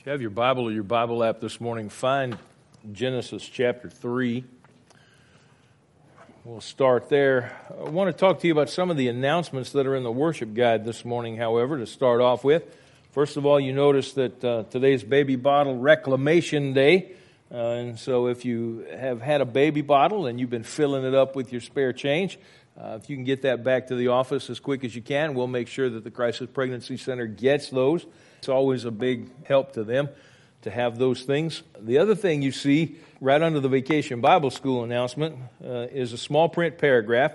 you have your Bible or your Bible app this morning, find Genesis chapter 3. We'll start there. I want to talk to you about some of the announcements that are in the worship guide this morning, however, to start off with. First of all, you notice that today's baby bottle reclamation day. And so if you have had a baby bottle and you've been filling it up with your spare change, if you can get that back to the office as quick as you can, we'll make sure that the Crisis Pregnancy Center gets those. It's always a big help to them to have those things. The other thing you see right under the Vacation Bible School announcement is a small print paragraph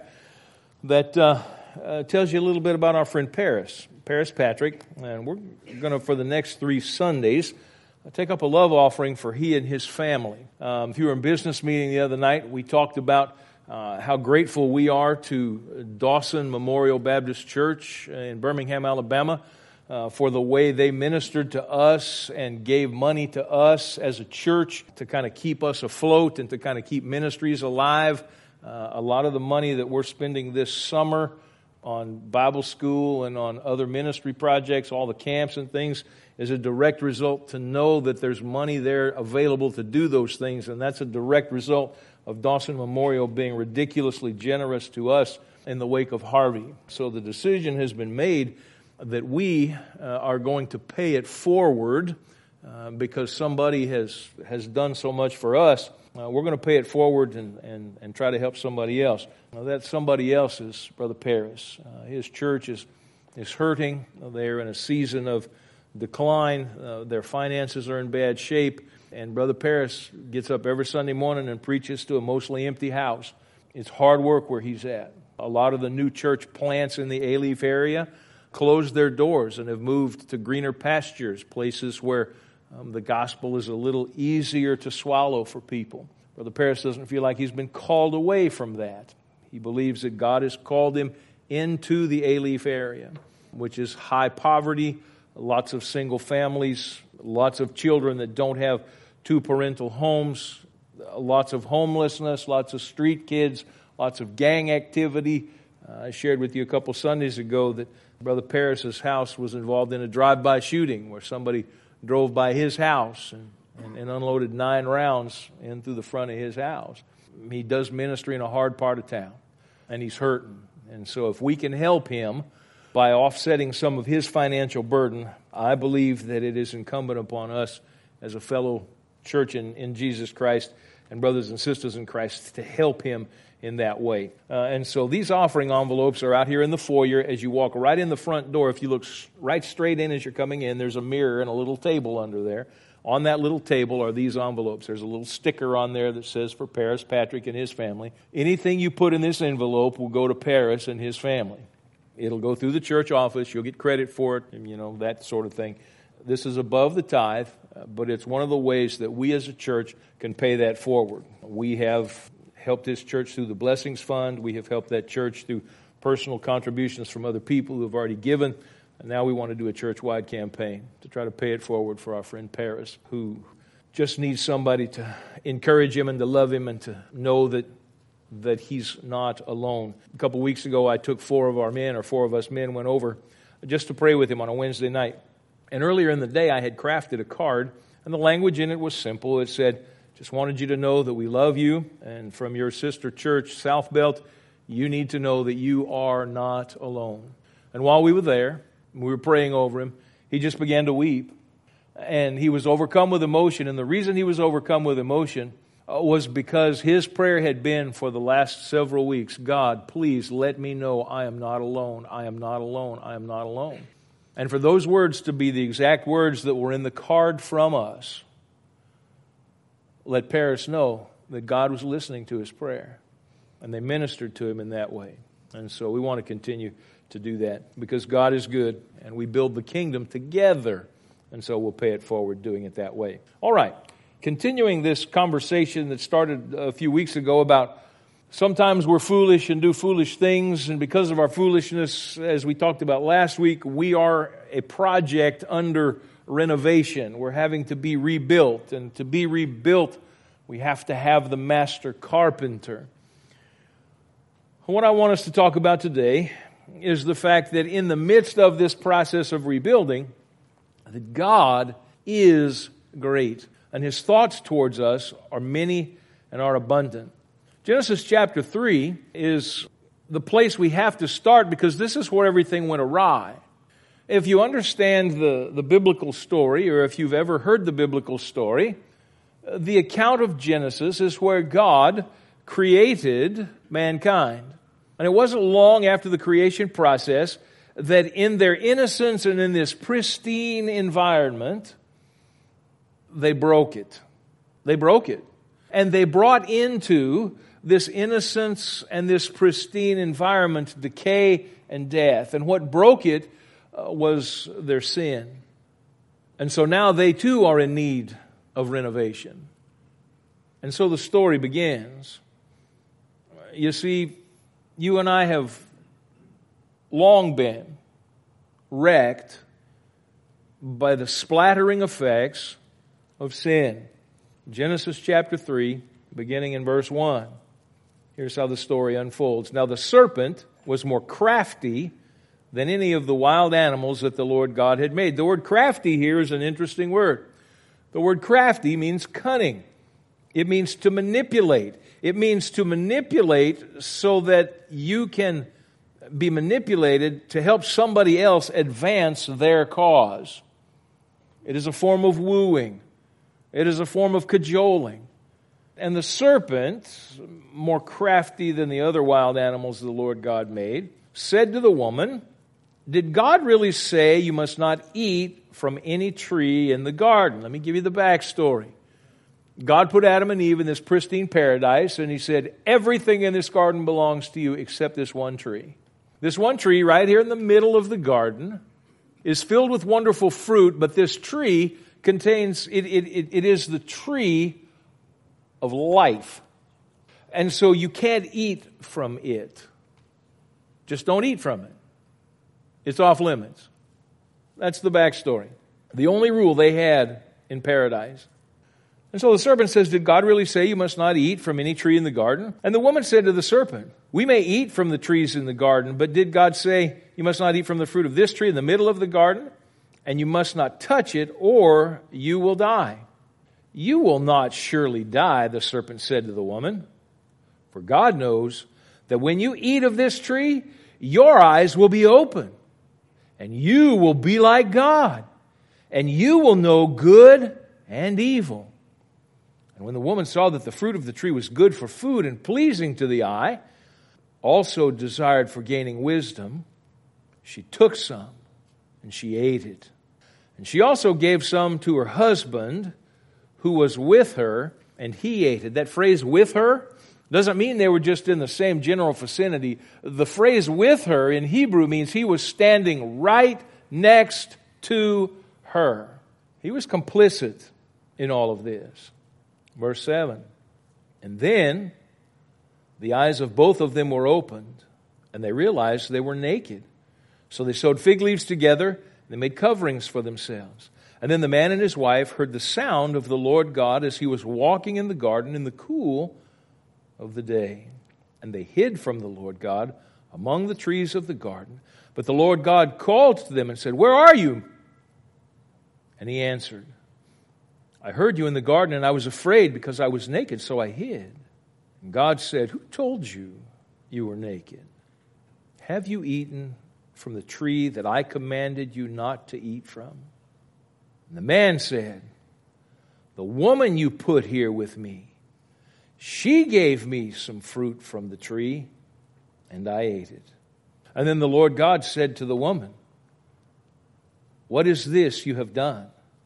that tells you a little bit about our friend Paris Patrick. And we're going to, for the next 3 Sundays, take up a love offering for he and his family. If you were in business meeting the other night, we talked about how grateful we are to Dawson Memorial Baptist Church in Birmingham, Alabama, for the way they ministered to us and gave money to us as a church to kind of keep us afloat and to kind of keep ministries alive. A lot of the money that we're spending this summer on Bible school and on other ministry projects, all the camps and things, is a direct result to know that there's money there available to do those things, and that's a direct result of Dawson Memorial being ridiculously generous to us in the wake of Harvey. So the decision has been made that we are going to pay it forward because somebody has done so much for us. We're going to pay it forward and try to help somebody else. Now, that somebody else is Brother Paris. His church is hurting. They're in a season of decline. Their finances are in bad shape. And Brother Paris gets up every Sunday morning and preaches to a mostly empty house. It's hard work where he's at. A lot of the new church plants in the Alief area closed their doors and have moved to greener pastures, places where the gospel is a little easier to swallow for people. Brother Paris doesn't feel like he's been called away from that. He believes that God has called him into the Alief area, which is high poverty, lots of single families, lots of children that don't have 2 parental homes, lots of homelessness, lots of street kids, lots of gang activity. I shared with you a couple Sundays ago that Brother Paris's house was involved in a drive-by shooting where somebody drove by his house and unloaded 9 rounds in through the front of his house. He does ministry in a hard part of town, and he's hurting. And so if we can help him by offsetting some of his financial burden, I believe that it is incumbent upon us as a fellow church in Jesus Christ and brothers and sisters in Christ to help him in that way. And so these offering envelopes are out here in the foyer. As you walk right in the front door, if you look right straight in as you're coming in, there's a mirror and a little table under there. On that little table are these envelopes. There's a little sticker on there that says for Paris Patrick and his family. Anything you put in this envelope will go to Paris and his family. It'll go through the church office. You'll get credit for it, and that sort of thing. This is above the tithe, but it's one of the ways that we as a church can pay that forward. We have helped this church through the Blessings Fund. We have helped that church through personal contributions from other people who have already given. And now we want to do a church-wide campaign to try to pay it forward for our friend Paris, who just needs somebody to encourage him and to love him and to know that he's not alone. A couple of weeks ago, I took 4 of us men went over just to pray with him on a Wednesday night. And earlier in the day, I had crafted a card, and the language in it was simple. It said, just wanted you to know that we love you, and from your sister church, South Belt, you need to know that you are not alone. And while we were there, we were praying over him, he just began to weep. And he was overcome with emotion, and the reason he was overcome with emotion was because his prayer had been for the last several weeks, God, please let me know I am not alone, I am not alone, I am not alone. And for those words to be the exact words that were in the card from us, let Paris know that God was listening to his prayer. And they ministered to him in that way. And so we want to continue to do that because God is good and we build the kingdom together. And so we'll pay it forward doing it that way. All right. Continuing this conversation that started a few weeks ago about sometimes we're foolish and do foolish things, and because of our foolishness, as we talked about last week, we are a project under renovation. We're having to be rebuilt, and to be rebuilt, we have to have the master carpenter. What I want us to talk about today is the fact that in the midst of this process of rebuilding, that God is great, and His thoughts towards us are many and are abundant. Genesis chapter 3 is the place we have to start because this is where everything went awry. If you understand the biblical story, or if you've ever heard the biblical story, the account of Genesis is where God created mankind. And it wasn't long after the creation process that in their innocence and in this pristine environment, they broke it. They broke it. And they brought into this innocence and this pristine environment decay and death. And what broke it was their sin. And so now they too are in need of renovation. And so the story begins. You see, you and I have long been wrecked by the splattering effects of sin. Genesis chapter 3, beginning in verse 1. Here's how the story unfolds. Now the serpent was more crafty than any of the wild animals that the Lord God had made. The word crafty here is an interesting word. The word crafty means cunning. It means to manipulate. It means to manipulate so that you can be manipulated to help somebody else advance their cause. It is a form of wooing. It is a form of cajoling. And the serpent, more crafty than the other wild animals the Lord God made, said to the woman, "Did God really say you must not eat from any tree in the garden?" Let me give you the backstory. God put Adam and Eve in this pristine paradise, and He said, everything in this garden belongs to you except this one tree. This one tree right here in the middle of the garden is filled with wonderful fruit, but this tree contains, it is the tree of life. And so you can't eat from it. Just don't eat from it. It's off limits. That's the backstory. The only rule they had in paradise. And so the serpent says, "Did God really say you must not eat from any tree in the garden?" And the woman said to the serpent, "We may eat from the trees in the garden, but did God say you must not eat from the fruit of this tree in the middle of the garden? And you must not touch it, or you will die." "You will not surely die," the serpent said to the woman, "for God knows that when you eat of this tree, your eyes will be open, and you will be like God, and you will know good and evil." And when the woman saw that the fruit of the tree was good for food and pleasing to the eye, also desired for gaining wisdom, she took some and she ate it. And she also gave some to her husband who was with her, and he ate it. That phrase "with her" doesn't mean they were just in the same general vicinity. The phrase "with her" in Hebrew means he was standing right next to her. He was complicit in all of this. Verse 7. And then the eyes of both of them were opened, and they realized they were naked. So they sewed fig leaves together, and they made coverings for themselves. And then the man and his wife heard the sound of the Lord God as He was walking in the garden in the cool of the day. And they hid from the Lord God among the trees of the garden. But the Lord God called to them and said, "Where are you?" And He answered, "I heard you in the garden, and I was afraid because I was naked, so I hid." And God said, "Who told you you were naked? Have you eaten from the tree that I commanded you not to eat from?" And the man said, "The woman you put here with me, she gave me some fruit from the tree, and I ate it." And then the Lord God said to the woman, "What is this you have done?"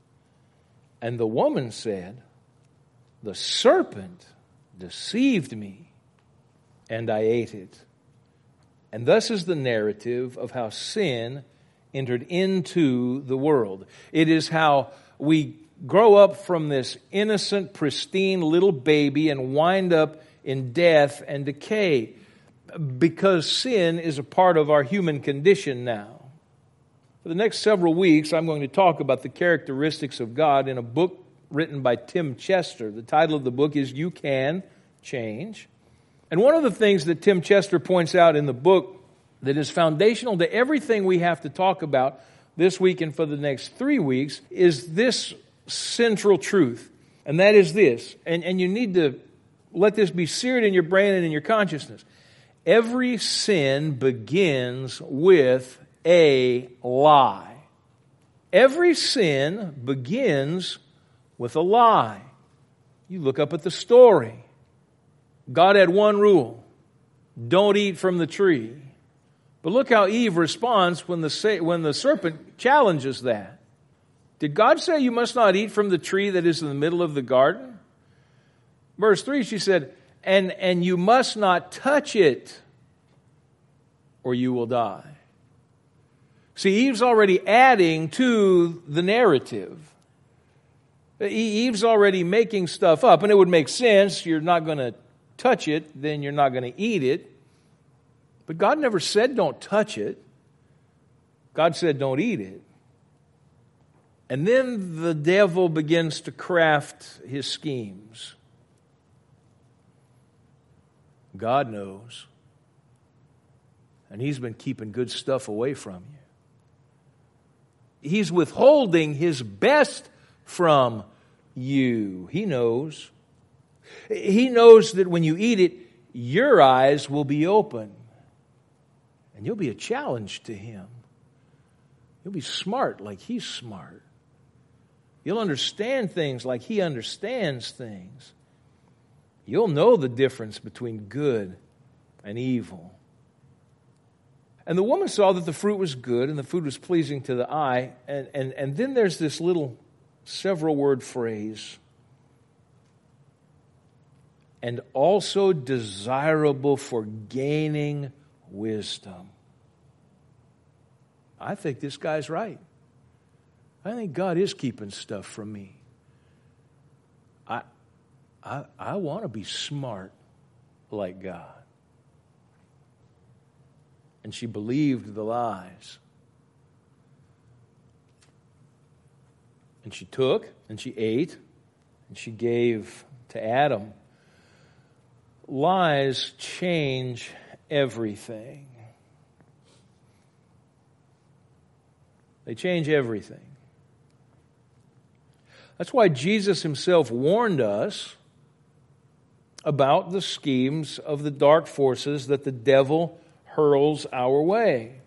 And the woman said, "The serpent deceived me, and I ate it." And thus is the narrative of how sin entered into the world. It is how we grow up from this innocent, pristine little baby and wind up in death and decay, because sin is a part of our human condition now. For the next several weeks, I'm going to talk about the characteristics of God in a book written by Tim Chester. The title of the book is You Can Change. And one of the things that Tim Chester points out in the book that is foundational to everything we have to talk about this week and for the next 3 weeks is this central truth, and that is this, and you need to let this be seared in your brain and in your consciousness. Every sin begins with a lie. Every sin begins with a lie. You look up at the story. God had one rule: don't eat from the tree. But look how Eve responds when the serpent challenges that. Did God say you must not eat from the tree that is in the middle of the garden? Verse 3, she said, and you must not touch it, or you will die. See, Eve's already adding to the narrative. Eve's already making stuff up, and it would make sense. You're not going to touch it, then you're not going to eat it. But God never said don't touch it. God said don't eat it. And then the devil begins to craft his schemes. God knows. And He's been keeping good stuff away from you. He's withholding His best from you. He knows. He knows that when you eat it, your eyes will be open. And you'll be a challenge to Him. You'll be smart like He's smart. You'll understand things like He understands things. You'll know the difference between good and evil. And the woman saw that the fruit was good and the food was pleasing to the eye. And then there's this little several word phrase. And also desirable for gaining wisdom. I think this guy's right. I think God is keeping stuff from me. I want to be smart like God. And she believed the lies. And she took, and she ate, and she gave to Adam. Lies change everything. They change everything. That's why Jesus Himself warned us about the schemes of the dark forces that the devil hurls our way.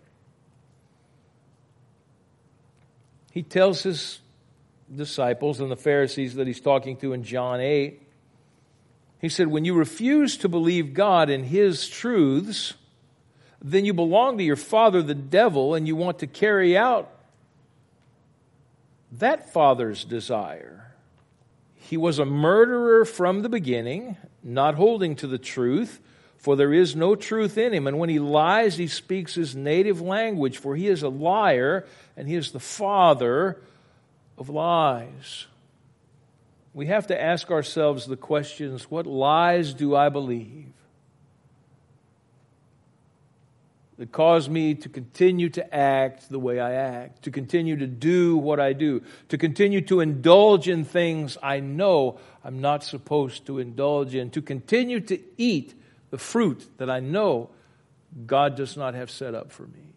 He tells His disciples and the Pharisees that He's talking to in John 8, He said, when you refuse to believe God and His truths, then you belong to your father, the devil, and you want to carry out that father's desire. He was a murderer from the beginning, not holding to the truth, for there is no truth in him. And when he lies, he speaks his native language, for he is a liar, and he is the father of lies. We have to ask ourselves the questions, what lies do I believe that cause me to continue to act the way I act, to continue to do what I do, to continue to indulge in things I know I'm not supposed to indulge in, to continue to eat the fruit that I know God does not have set up for me.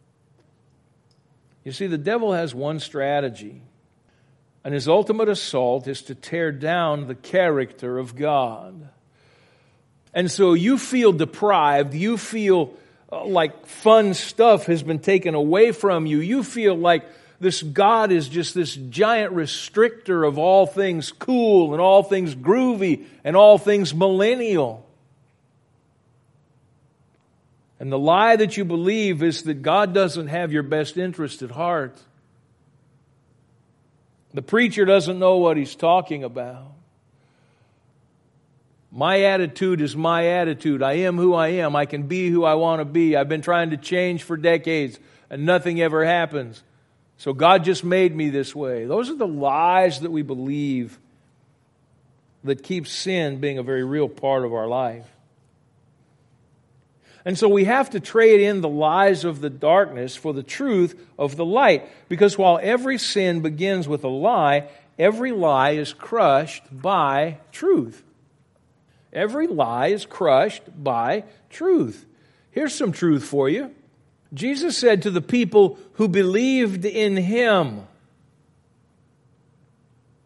You see, the devil has one strategy, and his ultimate assault is to tear down the character of God. And so you feel deprived, you feel like fun stuff has been taken away from you. You feel like this God is just this giant restrictor of all things cool and all things groovy and all things millennial. And the lie that you believe is that God doesn't have your best interest at heart. The preacher doesn't know what he's talking about. My attitude is my attitude. I am who I am. I can be who I want to be. I've been trying to change for decades and nothing ever happens. So God just made me this way. Those are the lies that we believe that keep sin being a very real part of our life. And so we have to trade in the lies of the darkness for the truth of the light. Because while every sin begins with a lie, every lie is crushed by truth. Every lie is crushed by truth. Here's some truth for you. Jesus said to the people who believed in Him,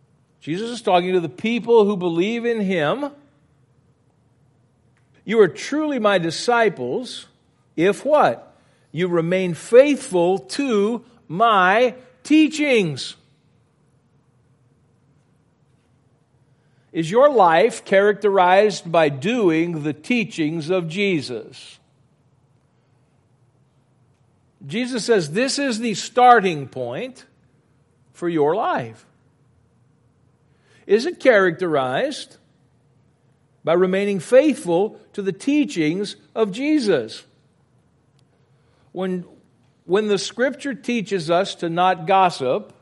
Jesus is talking to the people who believe in Him. You are truly my disciples if what? You remain faithful to my teachings. Is your life characterized by doing the teachings of Jesus? Jesus says this is the starting point for your life. Is it characterized by remaining faithful to the teachings of Jesus? When the Scripture teaches us to not gossip,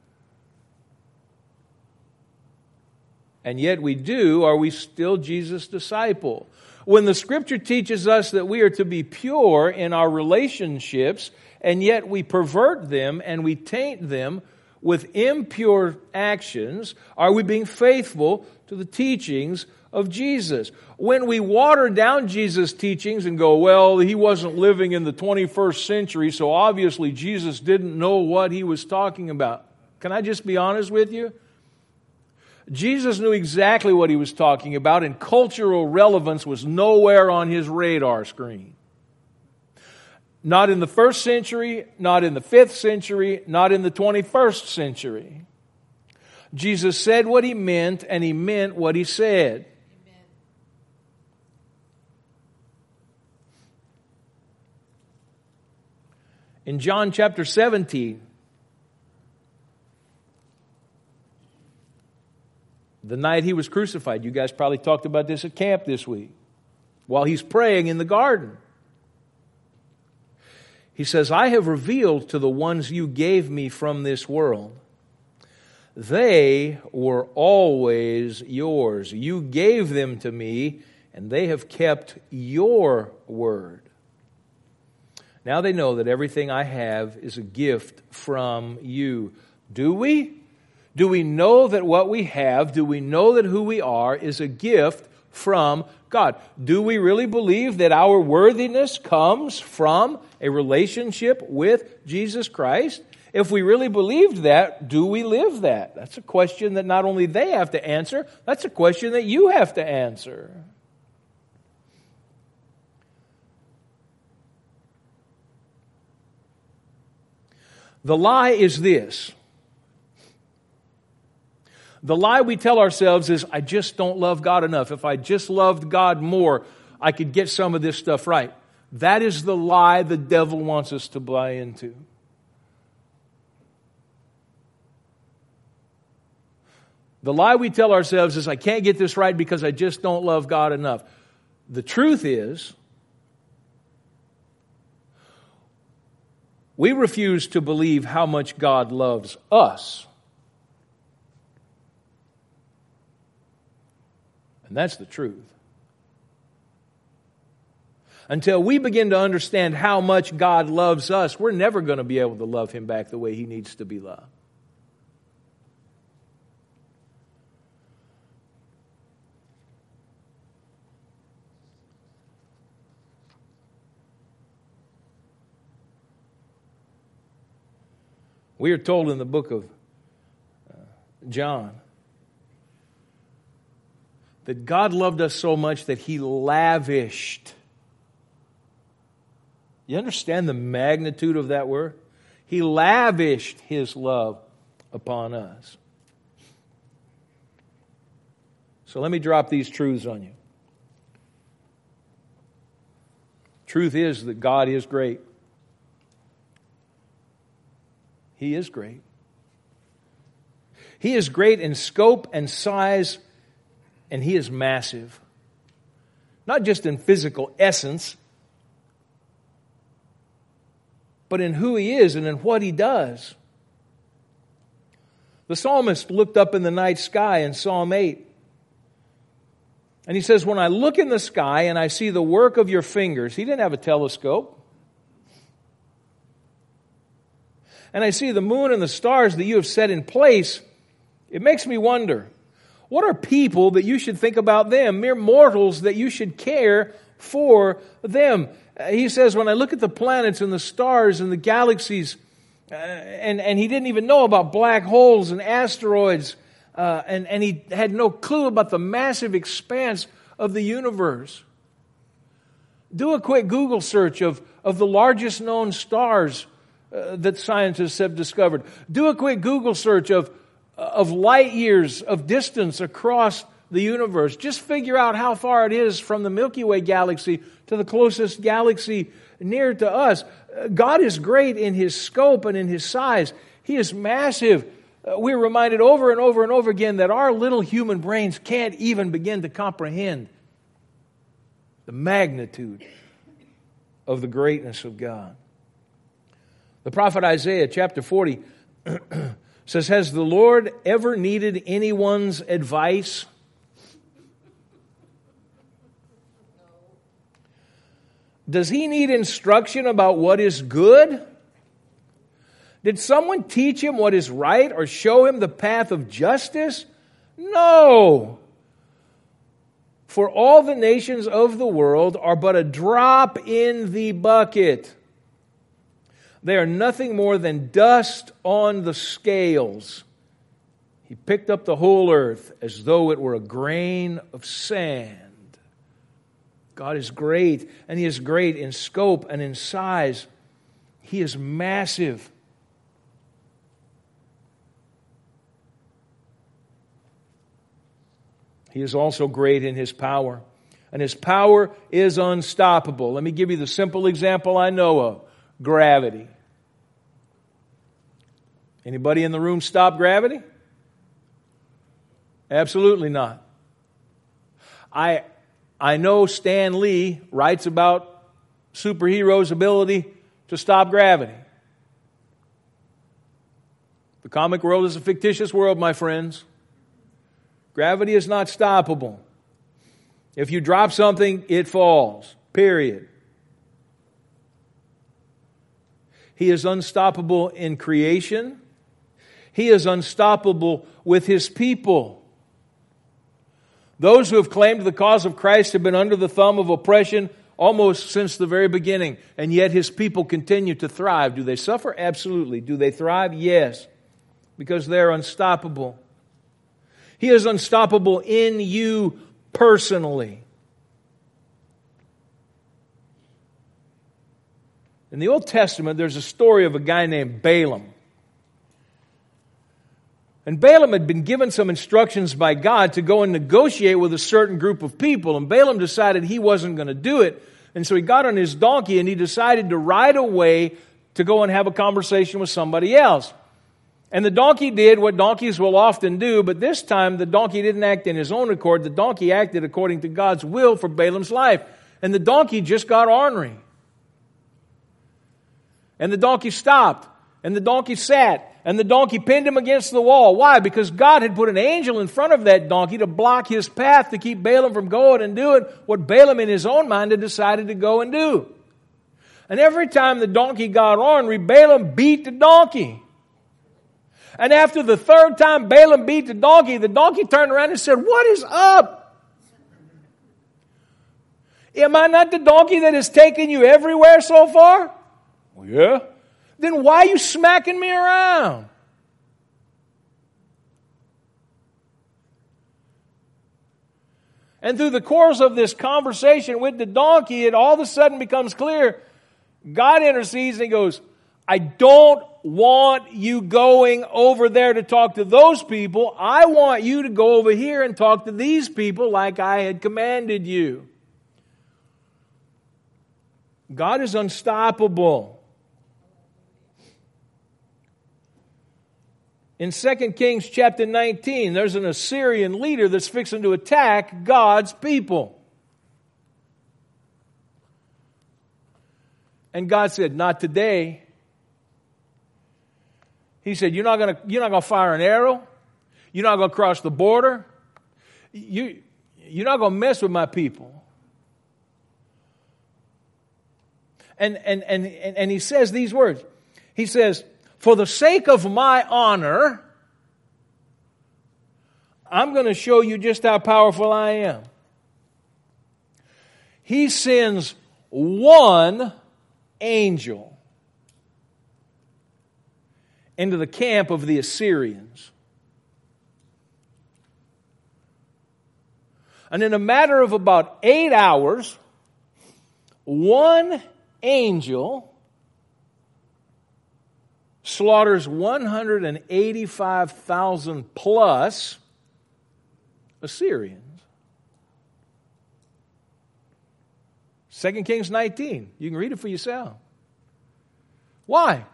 and yet we do, are we still Jesus' disciple? When the Scripture teaches us that we are to be pure in our relationships, and yet we pervert them and we taint them with impure actions, are we being faithful to the teachings of Jesus? When we water down Jesus' teachings and go, well, He wasn't living in the 21st century, so obviously Jesus didn't know what He was talking about. Can I just be honest with you? Jesus knew exactly what He was talking about, and cultural relevance was nowhere on His radar screen. Not in the 1st century, not in the 5th century, not in the 21st century. Jesus said what He meant, and He meant what He said. Amen. In John chapter 17, the night He was crucified, you guys probably talked about this at camp this week, while He's praying in the garden. He says, I have revealed to the ones you gave me from this world. They were always yours. You gave them to me, and they have kept your word. Now they know that everything I have is a gift from you. Do we? Do we know that what we have, do we know that who we are is a gift from God? Do we really believe that our worthiness comes from a relationship with Jesus Christ? If we really believed that, do we live that? That's a question that not only they have to answer, that's a question that you have to answer. The lie is this. The lie we tell ourselves is, I just don't love God enough. If I just loved God more, I could get some of this stuff right. That is the lie the devil wants us to buy into. The lie we tell ourselves is, I can't get this right because I just don't love God enough. The truth is, we refuse to believe how much God loves us. And that's the truth. Until we begin to understand how much God loves us, we're never going to be able to love Him back the way He needs to be loved. We are told in the book of John that God loved us so much that He lavished. You understand the magnitude of that word? He lavished His love upon us. So let me drop these truths on you. Truth is that God is great. He is great. He is great in scope and size, and He is massive. Not just in physical essence, but in who He is and in what He does. The psalmist looked up in the night sky in Psalm 8. And he says, when I look in the sky and I see the work of your fingers, he didn't have a telescope. And I see the moon and the stars that you have set in place, it makes me wonder, what are people that you should think about them? Mere mortals that you should care for them. He says, when I look at the planets and the stars and the galaxies, and he didn't even know about black holes and asteroids, and he had no clue about the massive expanse of the universe. Do a quick Google search of the largest known stars that scientists have discovered. Do a quick Google search of light years of distance across the universe. Just figure out how far it is from the Milky Way galaxy to the closest galaxy near to us. God is great in His scope and in His size. He is massive. We're reminded over and over and over again that our little human brains can't even begin to comprehend the magnitude of the greatness of God. The prophet Isaiah, chapter 40, says, "Has the Lord ever needed anyone's advice?" Does He need instruction about what is good? Did someone teach Him what is right or show Him the path of justice? No. For all the nations of the world are but a drop in the bucket. They are nothing more than dust on the scales. He picked up the whole earth as though it were a grain of sand. God is great, and He is great in scope and in size. He is massive. He is also great in His power, and His power is unstoppable. Let me give you the simple example I know of: gravity. Anybody in the room stop gravity? Absolutely not. I know Stan Lee writes about superheroes' ability to stop gravity. The comic world is a fictitious world, my friends. Gravity is not stoppable. If you drop something, it falls. Period. He is unstoppable in creation. He is unstoppable with His people. Those who have claimed the cause of Christ have been under the thumb of oppression almost since the very beginning, and yet His people continue to thrive. Do they suffer? Absolutely. Do they thrive? Yes, because they're unstoppable. He is unstoppable in you personally. In the Old Testament, there's a story of a guy named Balaam. And Balaam had been given some instructions by God to go and negotiate with a certain group of people. And Balaam decided he wasn't going to do it. And so he got on his donkey and he decided to ride away to go and have a conversation with somebody else. And the donkey did what donkeys will often do, but this time the donkey didn't act in his own accord. The donkey acted according to God's will for Balaam's life. And the donkey just got ornery. And the donkey stopped. And the donkey sat. And the donkey pinned him against the wall. Why? Because God had put an angel in front of that donkey to block his path, to keep Balaam from going and doing what Balaam in his own mind had decided to go and do. And every time the donkey got ornery, Balaam beat the donkey. And after the third time Balaam beat the donkey turned around and said, "What is up? Am I not the donkey that has taken you everywhere so far?" "Well, yeah." "Then why are you smacking me around?" And through the course of this conversation with the donkey, it all of a sudden becomes clear. God intercedes and He goes, "I don't want you going over there to talk to those people. I want you to go over here and talk to these people like I had commanded you." God is unstoppable. In 2 Kings chapter 19, there's an Assyrian leader that's fixing to attack God's people. And God said, "Not today." He said, you're not gonna fire an arrow. You're not going to cross the border. You're not going to mess with my people. And He says these words. He says, "For the sake of my honor, I'm going to show you just how powerful I am." He sends one angel into the camp of the Assyrians. And in a matter of about 8 hours, one angel slaughters 185,000 plus Assyrians. 2 Kings 19. You can read it for yourself. Why?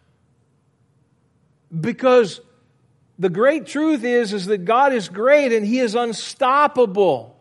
Because the great truth is that God is great and He is unstoppable.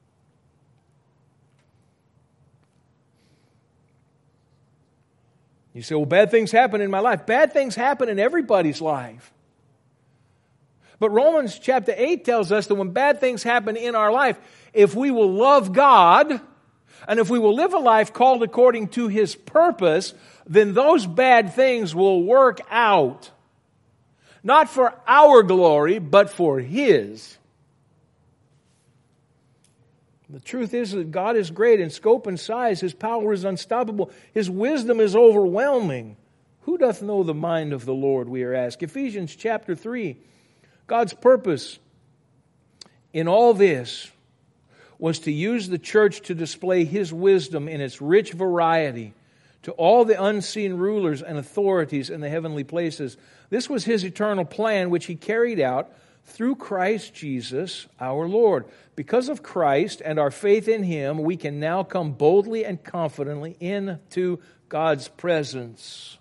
You say, well, bad things happen in my life. Bad things happen in everybody's life. But Romans chapter 8 tells us that when bad things happen in our life, if we will love God, and if we will live a life called according to His purpose, then those bad things will work out. Not for our glory, but for His. The truth is that God is great in scope and size. His power is unstoppable. His wisdom is overwhelming. Who doth know the mind of the Lord, we are asked. Ephesians chapter 3. God's purpose in all this was to use the church to display His wisdom in its rich variety to all the unseen rulers and authorities in the heavenly places. This was His eternal plan, which He carried out through Christ Jesus our Lord. Because of Christ and our faith in Him, we can now come boldly and confidently into God's presence.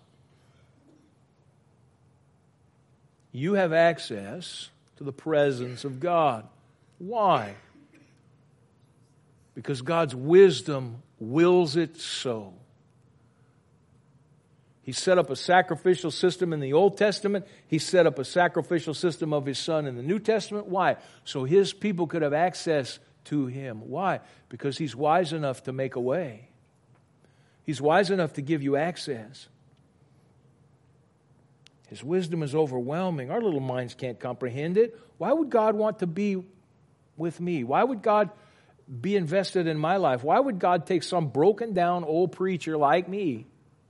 You have access to the presence of God. Why? Because God's wisdom wills it so. He set up a sacrificial system in the Old Testament. He set up a sacrificial system of His Son in the New Testament. Why? So His people could have access to Him. Why? Because He's wise enough to make a way. He's wise enough to give you access. His wisdom is overwhelming. Our little minds can't comprehend it. Why would God want to be with me? Why would God be invested in my life? Why would God take some broken down old preacher like me?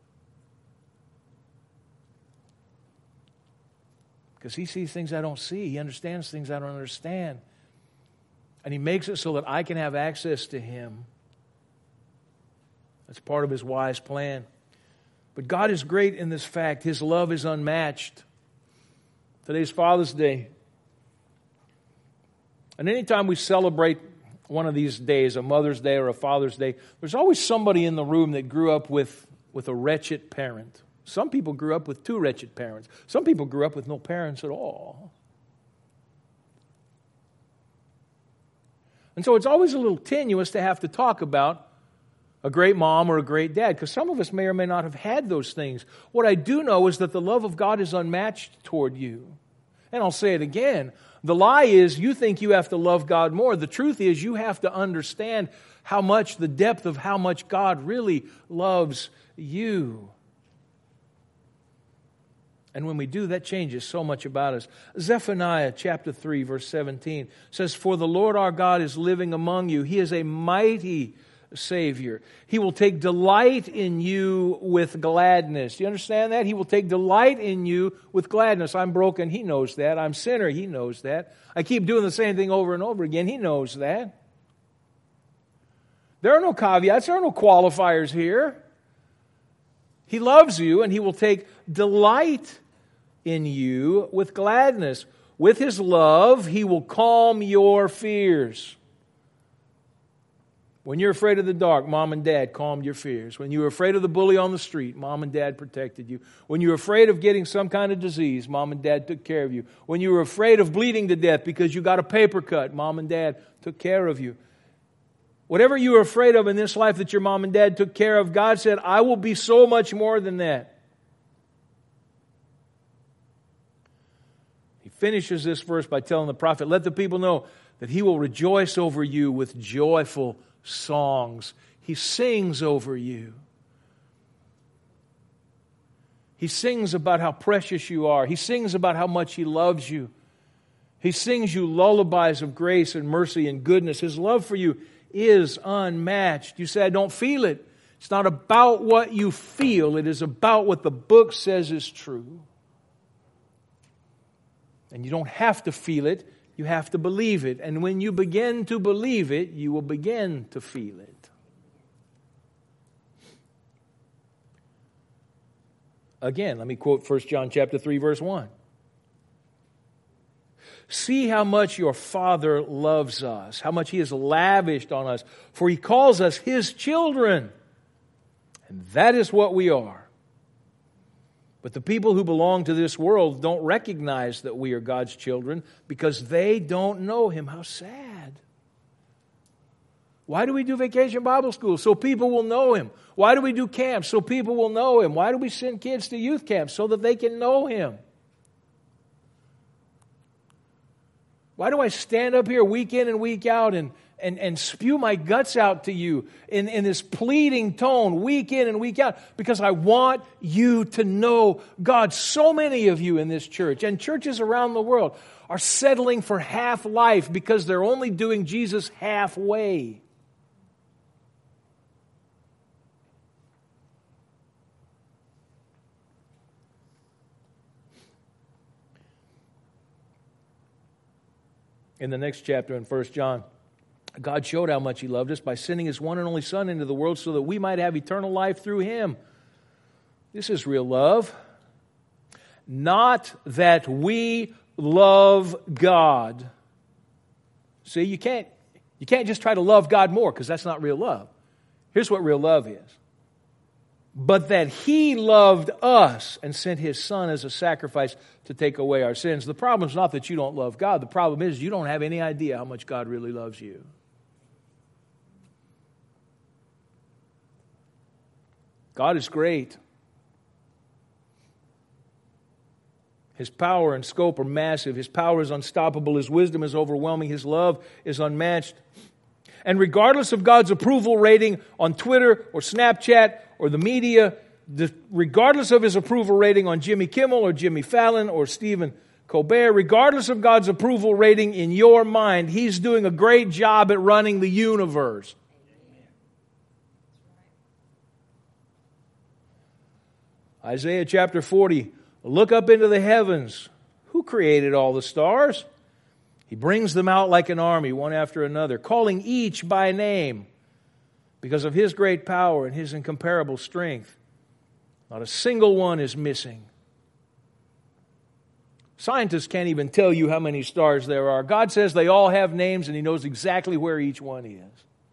Because He sees things I don't see. He understands things I don't understand. And He makes it so that I can have access to Him. That's part of His wise plan. But God is great in this fact. His love is unmatched. Today's Father's Day. And anytime we celebrate one of these days, a Mother's Day or a Father's Day, there's always somebody in the room that grew up with a wretched parent. Some people grew up with 2 wretched parents. Some people grew up with no parents at all. And so it's always a little tenuous to have to talk about a great mom or a great dad, because some of us may or may not have had those things. What I do know is that the love of God is unmatched toward you. And I'll say it again. The lie is you think you have to love God more. The truth is you have to understand the depth of how much God really loves you. And when we do, that changes so much about us. Zephaniah chapter 3, verse 17 says, "For the Lord our God is living among you. He is a mighty Savior. He will take delight in you with gladness." Do you understand that? He will take delight in you with gladness. I'm broken. He knows that. I'm a sinner. He knows that. I keep doing the same thing over and over again. He knows that. There are no caveats. There are no qualifiers here. He loves you, and He will take delight in you with gladness. With His love, He will calm your fears. When you're afraid of the dark, Mom and Dad calmed your fears. When you were afraid of the bully on the street, Mom and Dad protected you. When you were afraid of getting some kind of disease, Mom and Dad took care of you. When you were afraid of bleeding to death because you got a paper cut, Mom and Dad took care of you. Whatever you were afraid of in this life that your mom and dad took care of, God said, I will be so much more than that. He finishes this verse by telling the prophet, let the people know that He will rejoice over you with joyful songs. He sings over you. He sings about how precious you are. He sings about how much He loves you. He sings you lullabies of grace and mercy and goodness. His love for you is unmatched. You say, I don't feel it. It's not about what you feel. It is about what the book says is true. And you don't have to feel it You have to believe it. And when you begin to believe it, you will begin to feel it. Again, let me quote 1 John chapter 3, verse 1. See how much your Father loves us, how much He has lavished on us, for He calls us His children. And that is what we are. But the people who belong to this world don't recognize that we are God's children because they don't know Him. How sad. Why do we do Vacation Bible School? So people will know Him. Why do we do camps? So people will know Him. Why do we send kids to youth camps? So that they can know Him. Why do I stand up here week in and week out and spew my guts out to you in this pleading tone week in and week out? Because I want you to know God. So many of you in this church and churches around the world are settling for half life because they're only doing Jesus halfway. In the next chapter in 1 John, God showed how much He loved us by sending His one and only Son into the world so that we might have eternal life through Him. This is real love. Not that we love God. See, you can't just try to love God more because that's not real love. Here's what real love is. But that He loved us and sent His Son as a sacrifice to take away our sins. The problem is not that you don't love God. The problem is you don't have any idea how much God really loves you. God is great. His power and scope are massive. His power is unstoppable. His wisdom is overwhelming. His love is unmatched. And regardless of God's approval rating on Twitter or Snapchat or the media, regardless of His approval rating on Jimmy Kimmel or Jimmy Fallon or Stephen Colbert, regardless of God's approval rating in your mind, He's doing a great job at running the universe. Isaiah chapter 40, look up into the heavens. Who created all the stars? He brings them out like an army, one after another, calling each by name because of His great power and His incomparable strength. Not a single one is missing. Scientists can't even tell you how many stars there are. God says they all have names and He knows exactly where each one is.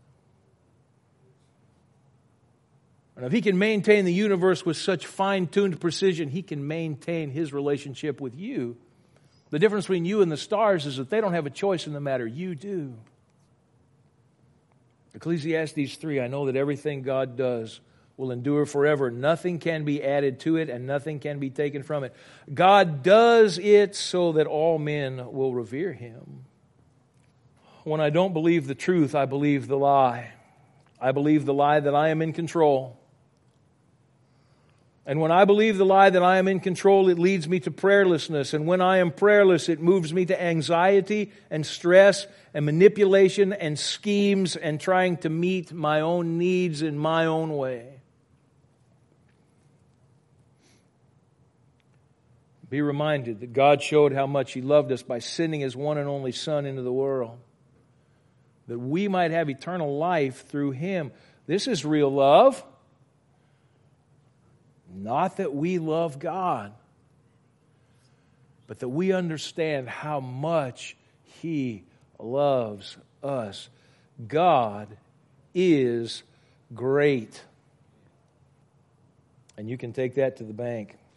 And if He can maintain the universe with such fine-tuned precision, He can maintain His relationship with you. The difference between you and the stars is that they don't have a choice in the matter. You do. Ecclesiastes 3, I know that everything God does will endure forever. Nothing can be added to it and nothing can be taken from it. God does it so that all men will revere Him. When I don't believe the truth, I believe the lie. I believe the lie that I am in control. And when I believe the lie that I am in control, it leads me to prayerlessness. And when I am prayerless, it moves me to anxiety and stress and manipulation and schemes and trying to meet my own needs in my own way. Be reminded that God showed how much He loved us by sending His one and only Son into the world, that we might have eternal life through Him. This is real love. Not that we love God, but that we understand how much He loves us. God is great. And you can take that to the bank.